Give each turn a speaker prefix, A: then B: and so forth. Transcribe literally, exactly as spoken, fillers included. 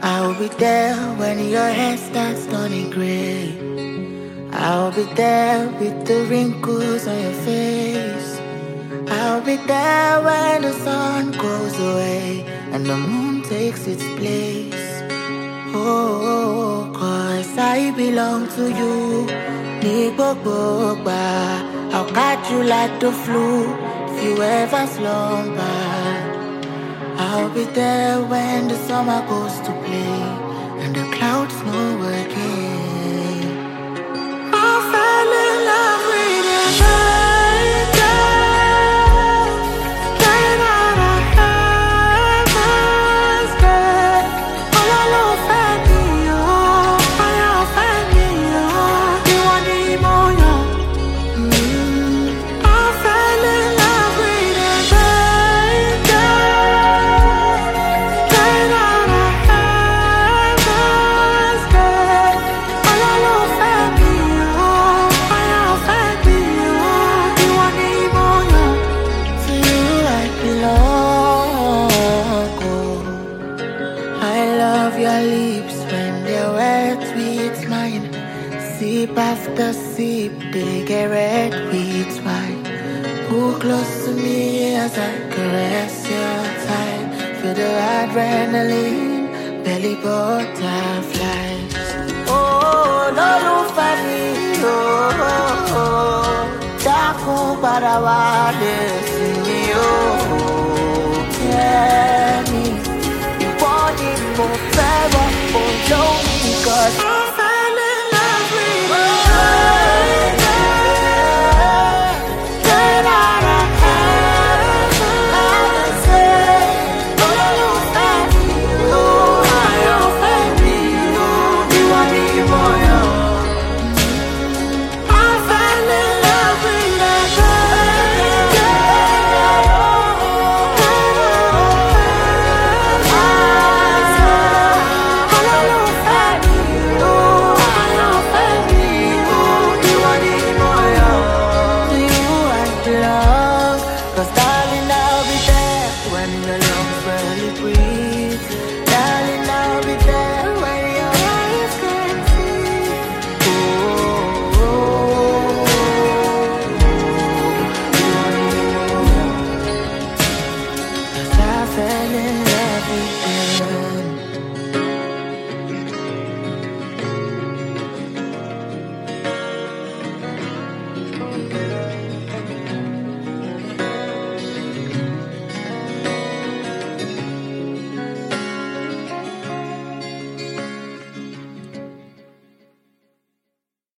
A: I'll be there when your hair starts turning gray. I'll be there with the wrinkles on your face. I'll be there when the sun goes away and the moon takes its place. Oh, cause I belong to you. Ní gbogbo ìgbà, I'll catch you like the flu if you ever slumber. I'll be there when the summer goes to play and the clouds snow again. I fell in love with a angel, straight out of heaven's gate. All I love for me, oh, all I for me, oh, you want me more, yeah. Mm. I fell in love with a angel. Your lips when they're wet with mine. Sip after sip, they get red with wine. Pull close to me as I caress your thigh. Feel the adrenaline, belly butterflies. Oh, no look for me, oh, oh, oh. Daku parawade, see me, oh, yeah, me. Forever, oh, no, because I fell in love with you. Straight out of heaven, say, oh, you fed me, oh, you fed me, oh, you want me more, I fell in love with you.